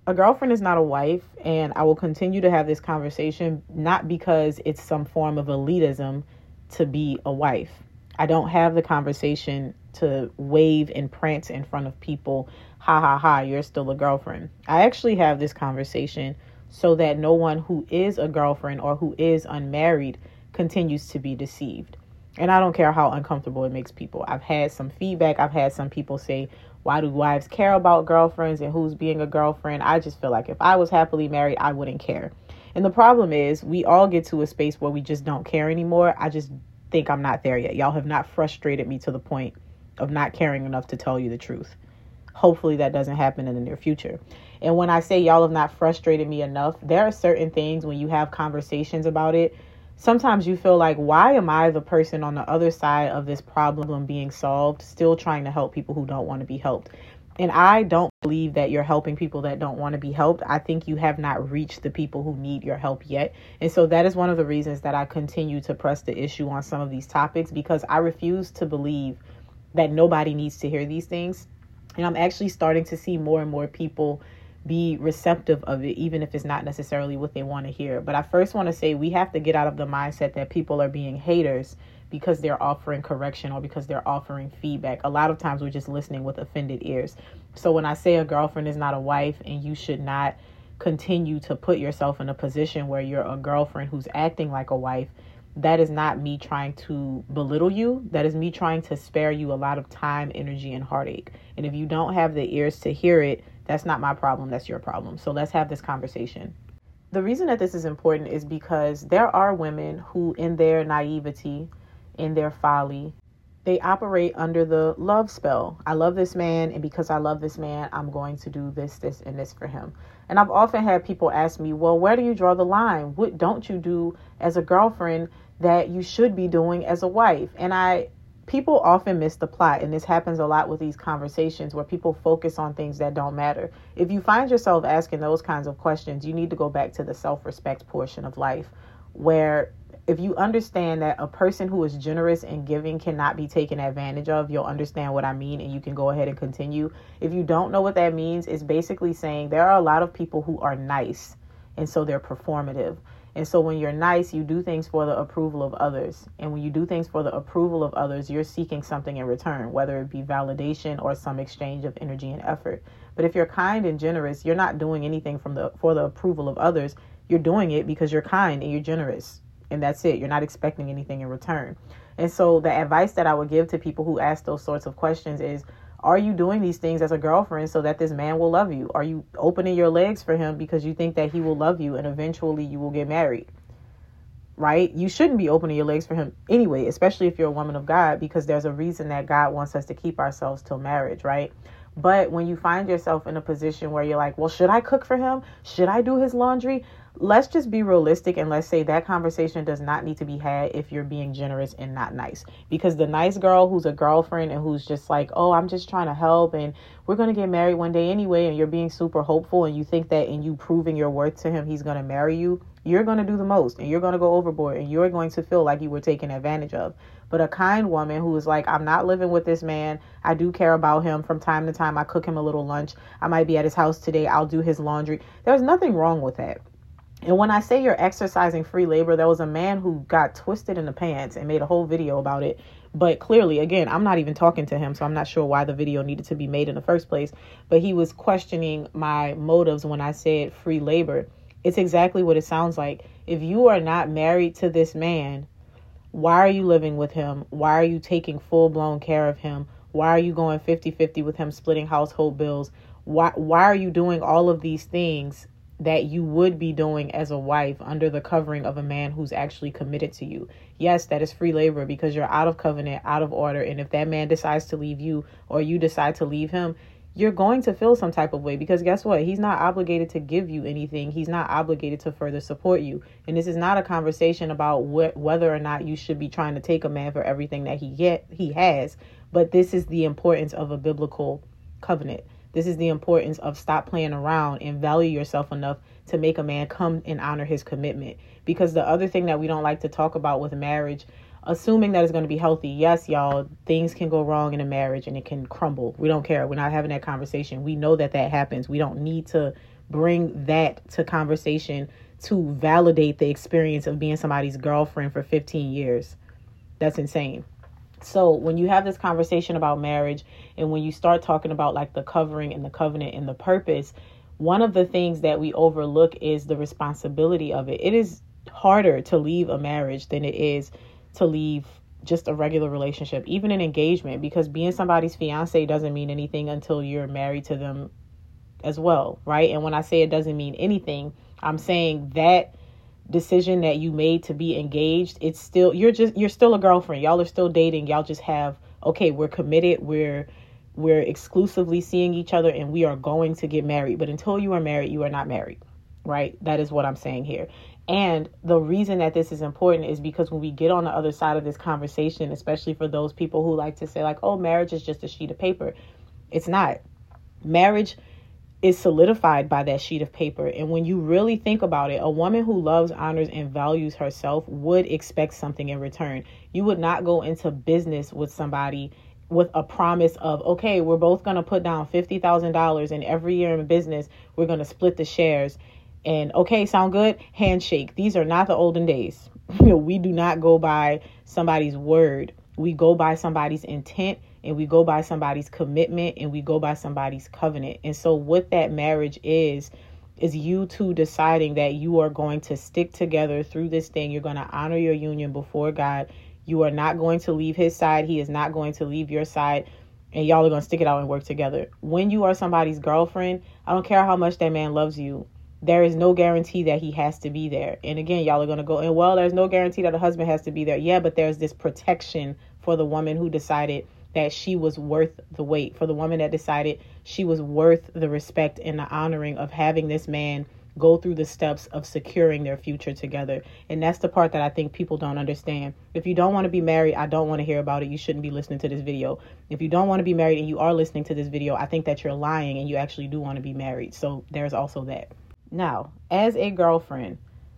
A girlfriend is not a wife, and I will continue to have this conversation, not because it's some form of elitism to be a wife. I don't have the conversation to wave and prance in front of people. Ha ha ha, you're still a girlfriend. I actually have this conversation so that no one who is a girlfriend or who is unmarried continues to be deceived. And I don't care how uncomfortable it makes people. I've had some feedback. I've had some people say, why do wives care about girlfriends and who's being a girlfriend? I just feel like if I was happily married, I wouldn't care. And the problem is we all get to a space where we just don't care anymore. I just think I'm not there yet. Y'all have not frustrated me to the point of not caring enough to tell you the truth. Hopefully that doesn't happen in the near future. And when I say y'all have not frustrated me enough, there are certain things when you have conversations about it, sometimes you feel like, why am I the person on the other side of this problem being solved, still trying to help people who don't want to be helped? And I don't believe that you're helping people that don't want to be helped. I think you have not reached the people who need your help yet. And so that is one of the reasons that I continue to press the issue on some of these topics, because I refuse to believe that nobody needs to hear these things. And I'm actually starting to see more and more people be receptive of it, even if it's not necessarily what they want to hear. But I first want to say we have to get out of the mindset that people are being haters because they're offering correction or because they're offering feedback. A lot of times we're just listening with offended ears. So when I say a girlfriend is not a wife and you should not continue to put yourself in a position where you're a girlfriend who's acting like a wife, that is not me trying to belittle you. That is me trying to spare you a lot of time, energy, and heartache. And if you don't have the ears to hear it, that's not my problem. That's your problem. So let's have this conversation. The reason that this is important is because there are women who, in their naivety, in their folly, they operate under the love spell. I love this man, and because I love this man, I'm going to do this, this, and this for him. And I've often had people ask me, well, where do you draw the line? What don't you do as a girlfriend that you should be doing as a wife? And people often miss the plot, and this happens a lot with these conversations where people focus on things that don't matter. If you find yourself asking those kinds of questions, you need to go back to the self-respect portion of life, where if you understand that a person who is generous and giving cannot be taken advantage of, you'll understand what I mean, and you can go ahead and continue. If you don't know what that means, it's basically saying there are a lot of people who are nice, and so they're performative. And so when you're nice, you do things for the approval of others. And when you do things for the approval of others, you're seeking something in return, whether it be validation or some exchange of energy and effort. But if you're kind and generous, you're not doing anything for the approval of others. You're doing it because you're kind and you're generous. And that's it. You're not expecting anything in return. And so the advice that I would give to people who ask those sorts of questions is, are you doing these things as a girlfriend so that this man will love you? Are you opening your legs for him because you think that he will love you and eventually you will get married? Right? You shouldn't be opening your legs for him anyway, especially if you're a woman of God, because there's a reason that God wants us to keep ourselves till marriage, right? But when you find yourself in a position where you're like, well, should I cook for him? Should I do his laundry? Let's just be realistic and let's say that conversation does not need to be had if you're being generous and not nice. Because the nice girl who's a girlfriend and who's just like, oh, I'm just trying to help and we're going to get married one day anyway, and you're being super hopeful and you think that in you proving your worth to him, he's going to marry you, you're going to do the most and you're going to go overboard and you're going to feel like you were taken advantage of. But a kind woman who is like, I'm not living with this man. I do care about him. From time to time, I cook him a little lunch. I might be at his house today. I'll do his laundry. There's nothing wrong with that. And when I say you're exercising free labor, there was a man who got twisted in the pants and made a whole video about it. But clearly, again, I'm not even talking to him, so I'm not sure why the video needed to be made in the first place. But he was questioning my motives when I said free labor. It's exactly what it sounds like. If you are not married to this man, why are you living with him? Why are you taking full-blown care of him? Why are you going 50-50 with him, splitting household bills? Why are you doing all of these things that you would be doing as a wife under the covering of a man who's actually committed to you? Yes, that is free labor because you're out of covenant, out of order. And if that man decides to leave you or you decide to leave him, you're going to feel some type of way because guess what? He's not obligated to give you anything. He's not obligated to further support you. And this is not a conversation about whether or not you should be trying to take a man for everything that he has. But this is the importance of a biblical covenant. This is the importance of stop playing around and value yourself enough to make a man come and honor his commitment. Because the other thing that we don't like to talk about with marriage, assuming that it's going to be healthy. Yes, y'all, things can go wrong in a marriage and it can crumble. We don't care. We're not having that conversation. We know that happens. We don't need to bring that to conversation to validate the experience of being somebody's girlfriend for 15 years. That's insane. So when you have this conversation about marriage, and when you start talking about like the covering and the covenant and the purpose, one of the things that we overlook is the responsibility of it. It is harder to leave a marriage than it is to leave just a regular relationship, even an engagement, because being somebody's fiance doesn't mean anything until you're married to them as well, right? And when I say it doesn't mean anything, I'm saying that decision that you made to be engaged, it's still, you're still a girlfriend. Y'all are still dating. Y'all just have, okay, we're committed. We're exclusively seeing each other and we are going to get married. But until you are married, you are not married, right? That is what I'm saying here. And the reason that this is important is because when we get on the other side of this conversation, especially for those people who like to say like, oh, marriage is just a sheet of paper. It's not. Marriage is solidified by that sheet of paper. And when you really think about it, a woman who loves, honors, and values herself would expect something in return. You would not go into business with somebody with a promise of, okay, we're both going to put down $50,000 and every year in business, we're going to split the shares. And okay, sound good? Handshake. These are not the olden days. We do not go by somebody's word. We go by somebody's intent, and we go by somebody's commitment, and we go by somebody's covenant. And so what that marriage is you two deciding that you are going to stick together through this thing. You're going to honor your union before God. You are not going to leave his side. He is not going to leave your side. And y'all are going to stick it out and work together. When you are somebody's girlfriend, I don't care how much that man loves you. There is no guarantee that he has to be there. And again, y'all are going to go, and well, there's no guarantee that a husband has to be there. Yeah, but there's this protection for the woman who decided that she was worth the wait, for the woman that decided she was worth the respect and the honoring of having this man go through the steps of securing their future together. And that's the part that I think people don't understand. If you don't want to be married, I don't want to hear about it. You shouldn't be listening to this video. If you don't want to be married and you are listening to this video, I think that you're lying and you actually do want to be married. So there's also that. Now, as a girlfriend,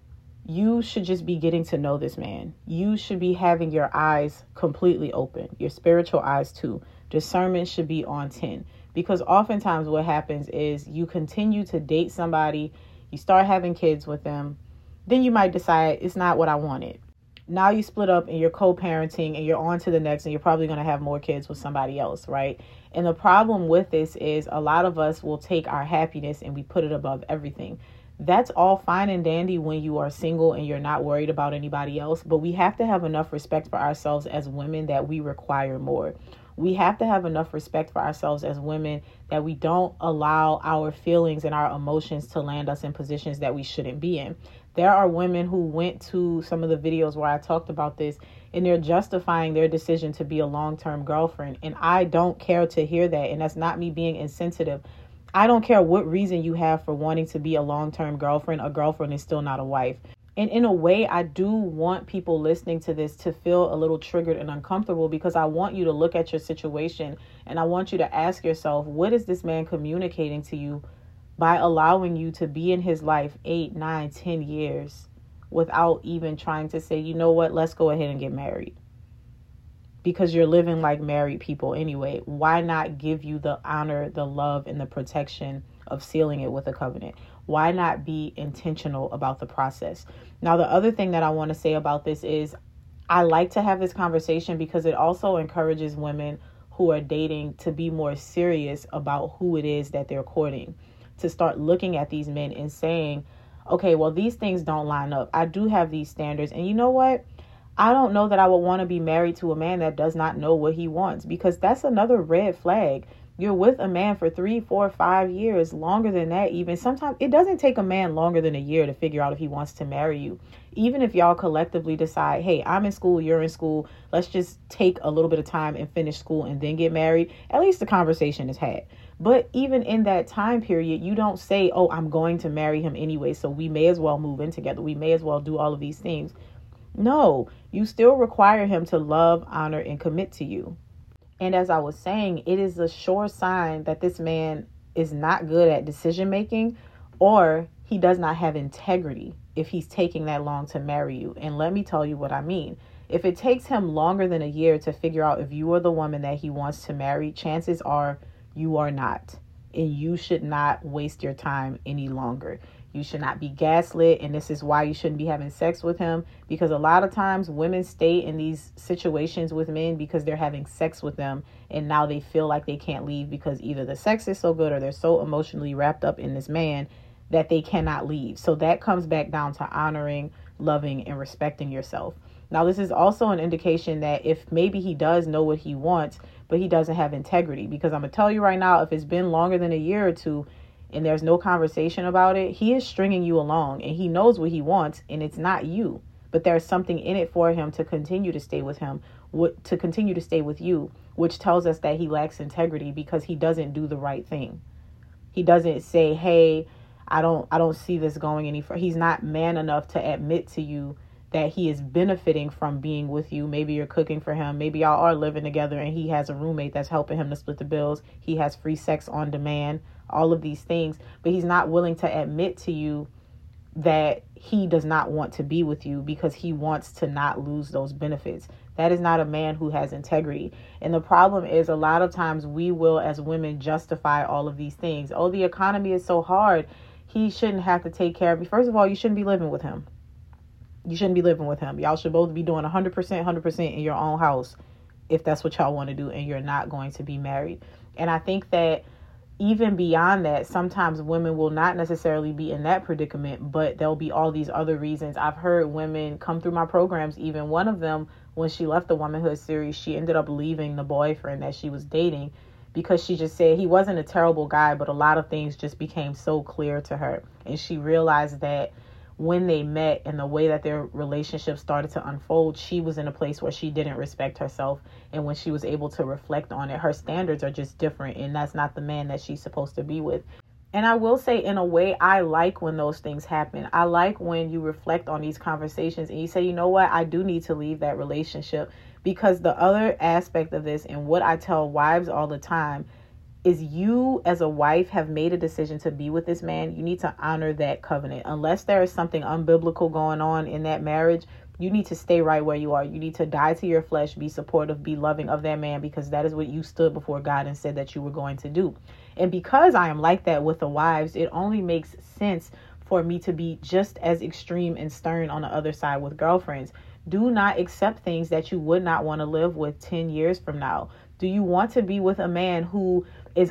you should just be getting to know this man. You should be having your eyes completely open, your spiritual eyes too. Discernment should be on 10, because oftentimes what happens is you continue to date somebody, you start having kids with them, then you might decide it's not what I wanted. Now you split up and you're co-parenting and you're on to the next, and you're probably going to have more kids with somebody else, right? And the problem with this is a lot of us will take our happiness and we put it above everything. That's all fine and dandy when you are single and you're not worried about anybody else. But we have to have enough respect for ourselves as women that we require more. We have to have enough respect for ourselves as women that we don't allow our feelings and our emotions to land us in positions that we shouldn't be in. There are women who went to some of the videos where I talked about this, and they're justifying their decision to be a long-term girlfriend. And I don't care to hear that. And that's not me being insensitive. I don't care what reason you have for wanting to be a long-term girlfriend. A girlfriend is still not a wife. And in a way, I do want people listening to this to feel a little triggered and uncomfortable, because I want you to look at your situation and I want you to ask yourself, what is this man communicating to you by allowing you to be in his life 8, 9, 10 years without even trying to say, you know what, let's go ahead and get married? Because you're living like married people anyway. Why not give you the honor, the love, and the protection of sealing it with a covenant? Why not be intentional about the process? Now, the other thing that I want to say about this is I like to have this conversation because it also encourages women who are dating to be more serious about who it is that they're courting, to start looking at these men and saying, okay, well, these things don't line up. I do have these standards. And you know what? I don't know that I would want to be married to a man that does not know what he wants, because that's another red flag. You're with a man for 3, 4, 5 years, longer than that even. Sometimes it doesn't take a man longer than a year to figure out if he wants to marry you. Even if y'all collectively decide, hey, I'm in school, you're in school, let's just take a little bit of time and finish school and then get married. At least the conversation is had. But even in that time period, you don't say, oh, I'm going to marry him anyway, so we may as well move in together. We may as well do all of these things. No, you still require him to love, honor, and commit to you. And as I was saying, it is a sure sign that this man is not good at decision making, or he does not have integrity if he's taking that long to marry you. And let me tell you what I mean. If it takes him longer than a year to figure out if you are the woman that he wants to marry, chances are you are not. And you should not waste your time any longer. You should not be gaslit. And this is why you shouldn't be having sex with him. Because a lot of times women stay in these situations with men because they're having sex with them. And now they feel like they can't leave because either the sex is so good or they're so emotionally wrapped up in this man that they cannot leave. So that comes back down to honoring, loving, and respecting yourself. Now, this is also an indication that if maybe he does know what he wants, but he doesn't have integrity. Because I'm going to tell you right now, if it's been longer than a year or two and there's no conversation about it, he is stringing you along and he knows what he wants and it's not you. But there's something in it for him to continue to stay with him, to continue to stay with you, which tells us that he lacks integrity because he doesn't do the right thing. He doesn't say, hey, I don't see this going any further. He's not man enough to admit to you that he is benefiting from being with you. Maybe you're cooking for him. Maybe y'all are living together and he has a roommate that's helping him to split the bills. He has free sex on demand, all of these things. But he's not willing to admit to you that he does not want to be with you because he wants to not lose those benefits. That is not a man who has integrity. And the problem is a lot of times we will, as women, justify all of these things. Oh, the economy is so hard. He shouldn't have to take care of me. First of all, you shouldn't be living with him. You shouldn't be living with him. Y'all should both be doing 100% in your own house if that's what y'all want to do and you're not going to be married. And I think that even beyond that, sometimes women will not necessarily be in that predicament, but there'll be all these other reasons. I've heard women come through my programs. Even one of them, when she left the Womanhood series, she ended up leaving the boyfriend that she was dating because she just said he wasn't a terrible guy, but a lot of things just became so clear to her. And she realized that when they met and the way that their relationship started to unfold, she was in a place where she didn't respect herself. And when she was able to reflect on it, her standards are just different. And that's not the man that she's supposed to be with. And I will say, in a way, I like when those things happen. I like when you reflect on these conversations and you say, you know what, I do need to leave that relationship. Because the other aspect of this, and what I tell wives all the time, is you as a wife have made a decision to be with this man. You need to honor that covenant. Unless there is something unbiblical going on in that marriage, you need to stay right where you are. You need to die to your flesh, be supportive, be loving of that man, because that is what you stood before God and said that you were going to do. And because I am like that with the wives, it only makes sense for me to be just as extreme and stern on the other side with girlfriends. Do not accept things that you would not want to live with 10 years from now. Do you want to be with a man who is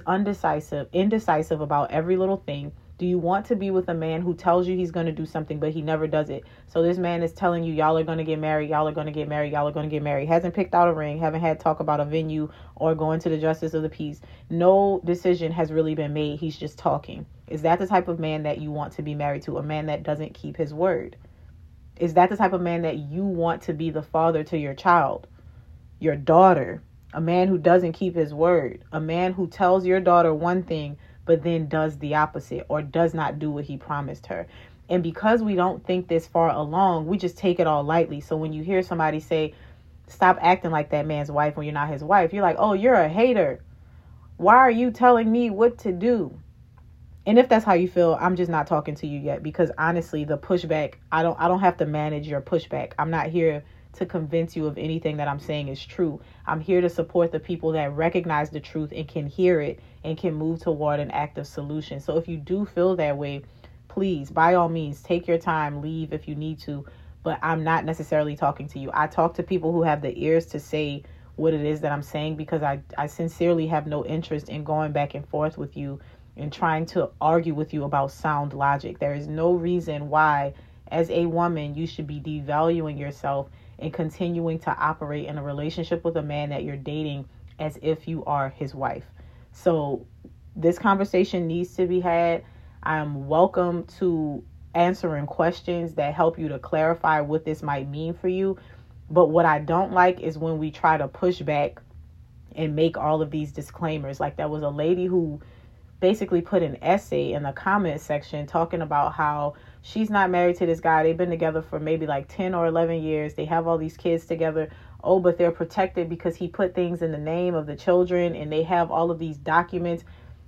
indecisive about every little thing? Do you want to be with a man who tells you he's going to do something, but he never does it? So this man is telling you, y'all are going to get married, y'all are going to get married, y'all are going to get married. Hasn't picked out a ring, haven't had talk about a venue or going to the justice of the peace. No decision has really been made. He's just talking. Is that the type of man that you want to be married to? A man that doesn't keep his word? Is that the type of man that you want to be the father to your child, your daughter? A man who doesn't keep his word. A man who tells your daughter one thing, but then does the opposite or does not do what he promised her. And because we don't think this far along, we just take it all lightly. So when you hear somebody say, stop acting like that man's wife when you're not his wife, you're like, oh, you're a hater. Why are you telling me what to do? And if that's how you feel, I'm just not talking to you yet, because honestly, the pushback, I don't have to manage your pushback. I'm not here to convince you of anything that I'm saying is true. I'm here to support the people that recognize the truth and can hear it and can move toward an active solution. So if you do feel that way, please, by all means, take your time, leave if you need to, but I'm not necessarily talking to you. I talk to people who have the ears to say what it is that I'm saying, because I sincerely have no interest in going back and forth with you and trying to argue with you about sound logic. There is no reason why, as a woman, you should be devaluing yourself and continuing to operate in a relationship with a man that you're dating as if you are his wife. So this conversation needs to be had. I'm welcome to answering questions that help you to clarify what this might mean for you. But what I don't like is when we try to push back and make all of these disclaimers. Like, there was a lady who basically put an essay in the comment section talking about how she's not married to this guy. They've been together for maybe like 10 or 11 years. They have all these kids together. Oh, but they're protected because he put things in the name of the children and they have all of these documents.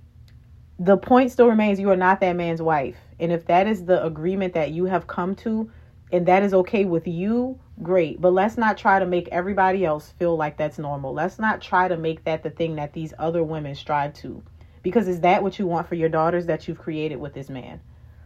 The point still remains, you are not that man's wife. And if that is the agreement that you have come to, and that is okay with you, Great. But let's not try to make everybody else feel like that's normal. Let's not try to make that the thing that these other women strive to. Because is that what you want for your daughters that you've created with this man?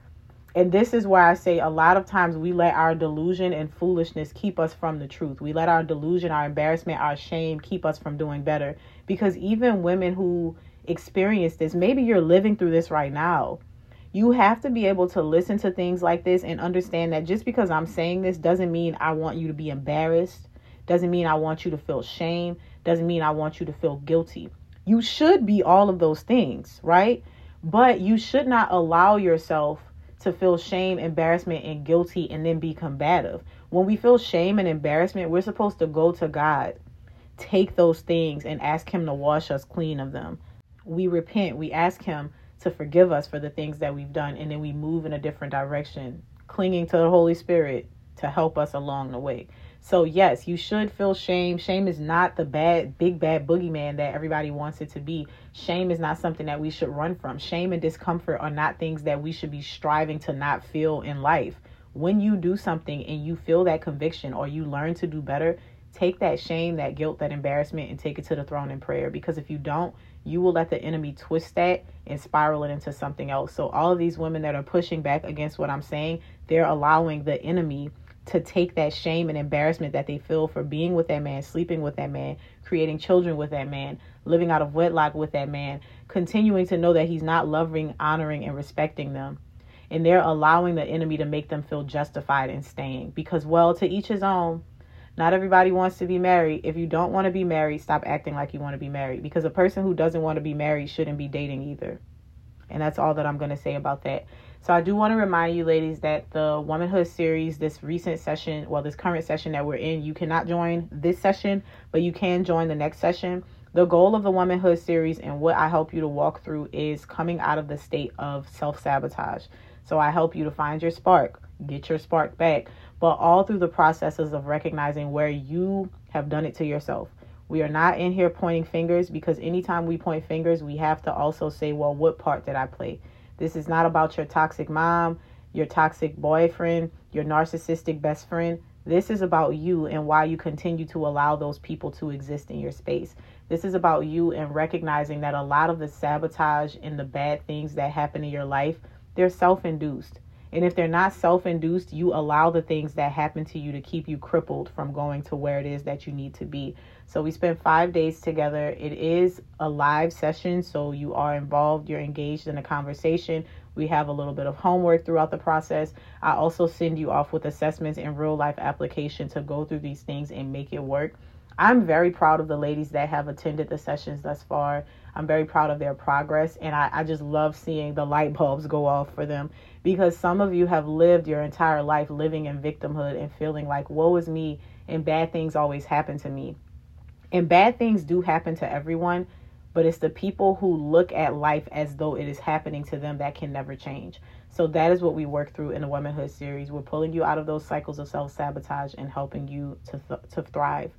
And this is why I say a lot of times we let our delusion and foolishness keep us from the truth. We let our delusion, our embarrassment, our shame keep us from doing better. Because even women who experience this, maybe you're living through this right now. You have to be able to listen to things like this and understand that just because I'm saying this doesn't mean I want you to be embarrassed. Doesn't mean I want you to feel shame. Doesn't mean I want you to feel guilty. You should be all of those things, right? But you should not allow yourself to feel shame, embarrassment, and guilty and then be combative. When we feel shame and embarrassment, we're supposed to go to God, take those things and ask him to wash us clean of them. We repent, we ask him to forgive us for the things that we've done, and then we move in a different direction, clinging to the Holy Spirit to help us along the way. So yes, you should feel shame. Shame is not the big bad boogeyman that everybody wants it to be. Shame is not something that we should run from. Shame and discomfort are not things that we should be striving to not feel in life. When you do something and you feel that conviction or you learn to do better, take that shame, that guilt, that embarrassment, and take it to the throne in prayer. Because if you don't, you will let the enemy twist that and spiral it into something else. So all of these women that are pushing back against what I'm saying, they're allowing the enemy to take that shame and embarrassment that they feel for being with that man, sleeping with that man, creating children with that man, living out of wedlock with that man, continuing to know that he's not loving, honoring, and respecting them. And they're allowing the enemy to make them feel justified in staying. Because, well, to each his own. Not everybody wants to be married. If you don't want to be married, stop acting like you want to be married. Because a person who doesn't want to be married shouldn't be dating either. And that's all that I'm going to say about that. So I do want to remind you, ladies, that the Womanhood series, this recent session, well, this current session that we're in, you cannot join this session, but you can join the next session. The goal of the Womanhood series and what I help you to walk through is coming out of the state of self-sabotage. So I help you to find your spark, get your spark back, but all through the processes of recognizing where you have done it to yourself. We are not in here pointing fingers, because anytime we point fingers, we have to also say, well, what part did I play? This is not about your toxic mom, your toxic boyfriend, your narcissistic best friend. This is about you and why you continue to allow those people to exist in your space. This is about you and recognizing that a lot of the sabotage and the bad things that happen in your life, they're self-induced. And if they're not self-induced, you allow the things that happen to you to keep you crippled from going to where it is that you need to be. So we spent 5 days together. It is a live session, so you are involved, you're engaged in a conversation. We have a little bit of homework throughout the process. I also send you off with assessments and real life application to go through these things and make it work. I'm very proud of the ladies that have attended the sessions thus far. I'm very proud of their progress, and I just love seeing the light bulbs go off for them, because some of you have lived your entire life living in victimhood and feeling like, woe is me, and bad things always happen to me. And bad things do happen to everyone, but it's the people who look at life as though it is happening to them that can never change. So that is what we work through in the Womanhood series. We're pulling you out of those cycles of self-sabotage and helping you to thrive.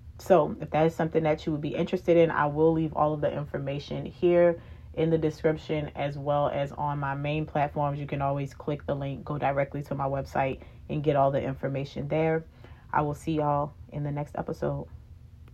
So if that is something that you would be interested in, I will leave all of the information here in the description, as well as on my main platforms. You can always click the link, go directly to my website, and get all the information there. I will see y'all in the next episode.